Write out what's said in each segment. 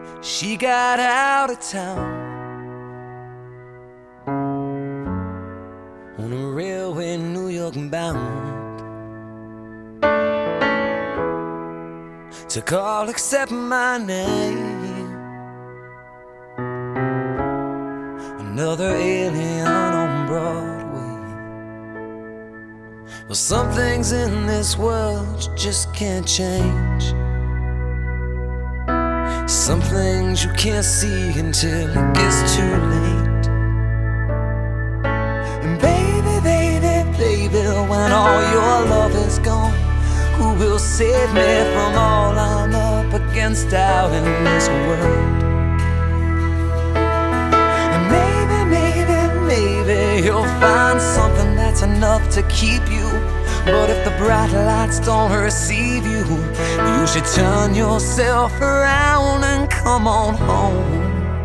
She got out of town on a railway, New York bound, to call except my name. Another alien on Broadway. Well, some things in this world you just can't change. Some things you can't see until it gets too late. And baby, baby, baby, when all your love is gone, who will save me from all I'm up against out in this world? And maybe you'll find something that's enough to keep you. But if the bright lights don't receive you, you should turn yourself around and come on home.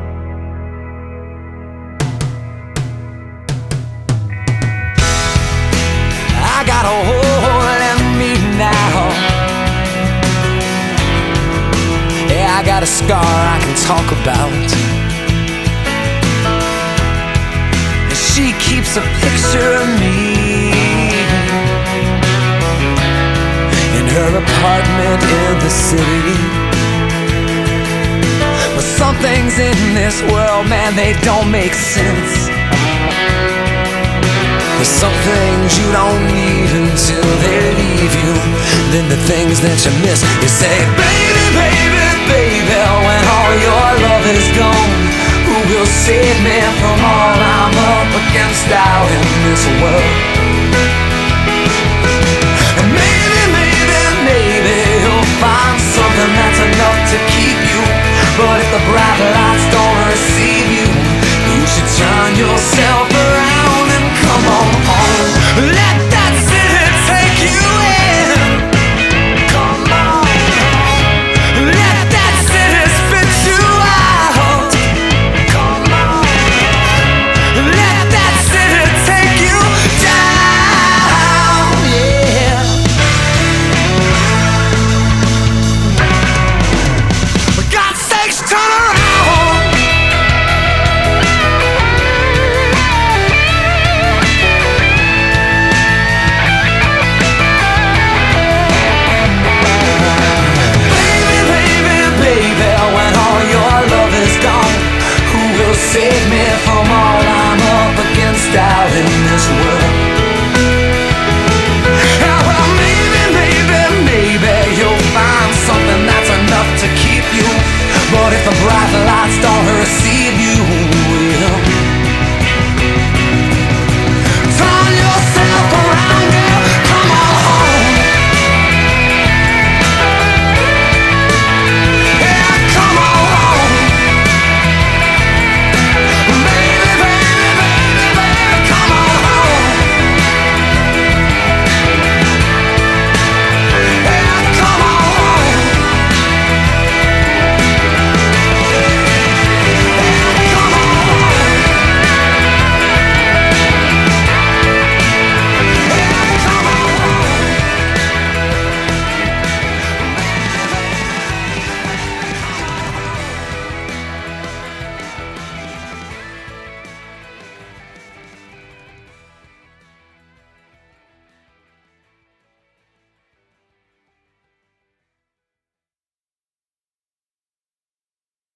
I got a hole in me now. Yeah, I got a scar I can talk about. She keeps a picture of me in her apartment in the city. But some things in this world, man, they don't make sense. There's some things you don't need until they leave you. Then the things that you miss, you say, baby, baby, baby, when all your love is gone, who will save me from all I'm up against out in this world? And maybe you'll find something that's enough to keep you. But if the bright lights